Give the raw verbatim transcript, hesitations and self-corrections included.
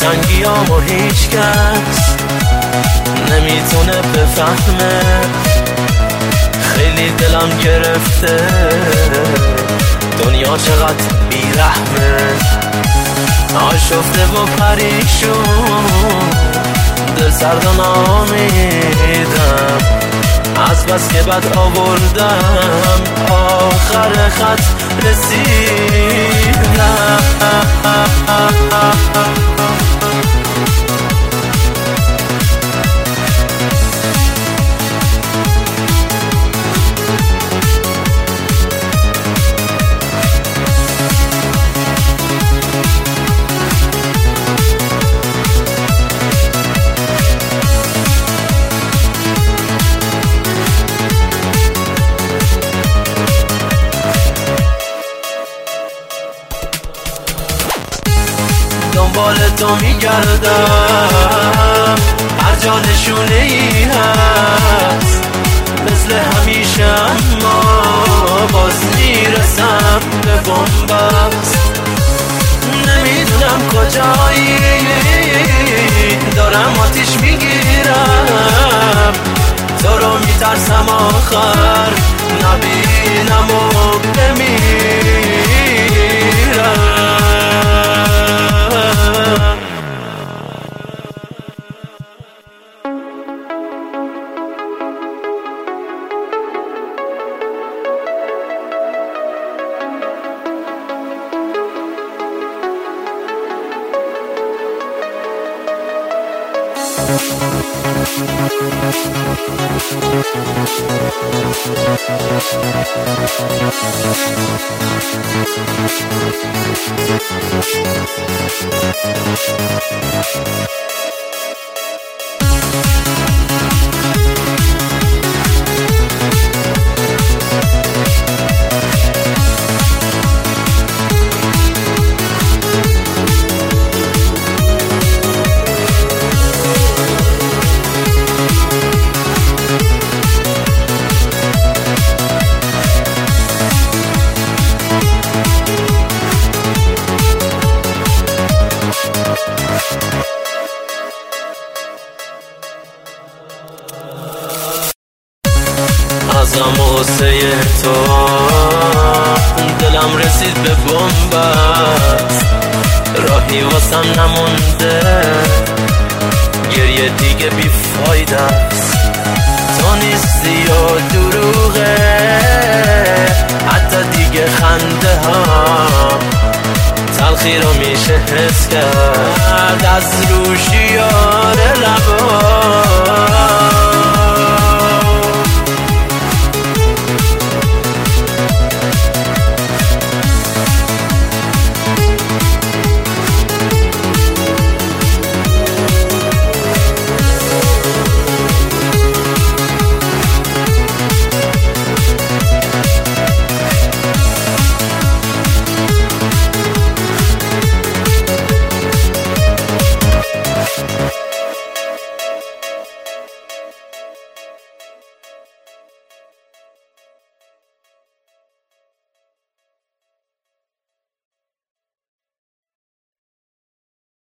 تنگیامو هیچ کس نمیتونه بفهمه، خیلی دلم گرفته دنیا چقدر بیرحمه. آشفته و پریشون دل سرد و ناامیدم، از بس که بد آوردم آخر خط رسیدم. دنبال تو میگردم هر جا نشونه ای هست، مثل همیشه اما باز میرسم به بنبست. نمیدونم کجایی دارم آتیش میگیرم، تو رو میترسم آخر نبینم و بمیرم. ازم واسه تو دلم رسید به بنبست، راهی واسم نمونده گریه دیگه بیفایده است. تو نیستی و دروغه حتی دیگه خنده ها، تلخی رو میشه حس کرد از روشیار لبا.